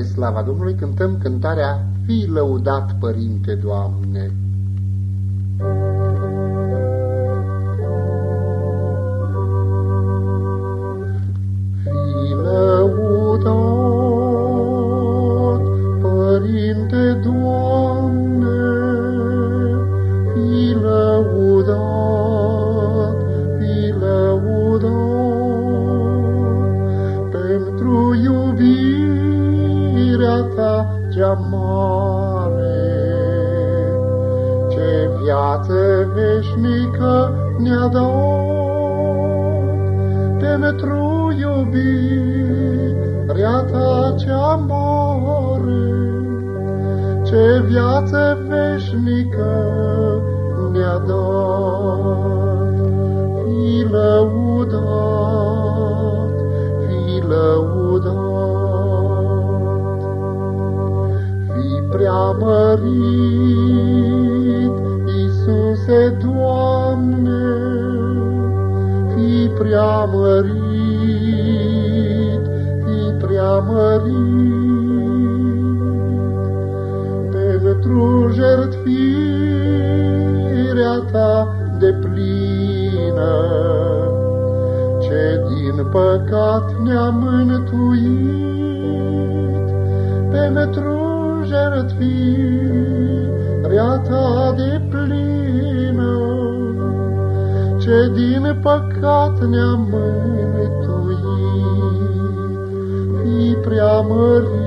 spre slava Domnului, cântăm cântarea Fii lăudat, Părinte, Doamne. Fii lăudat, Părinte, Doamne, fii lăudat, fii lăudat, pentru iubirea ta cea mare, ce viață veșnică ne-a dat, pentru iubirea ta cea mare, ce viață veșnică ne-a dat. Fii lăudat, fii lăudat, fii preamărit, Iisuse, Doamne, fii preamărit, fii preamărit, pentru jertfirea ta deplină, ce din păcat ne-a mântuit, pentru jertfirea ta deplină, ce din păcat ne-a mântuit. Fii preamărit,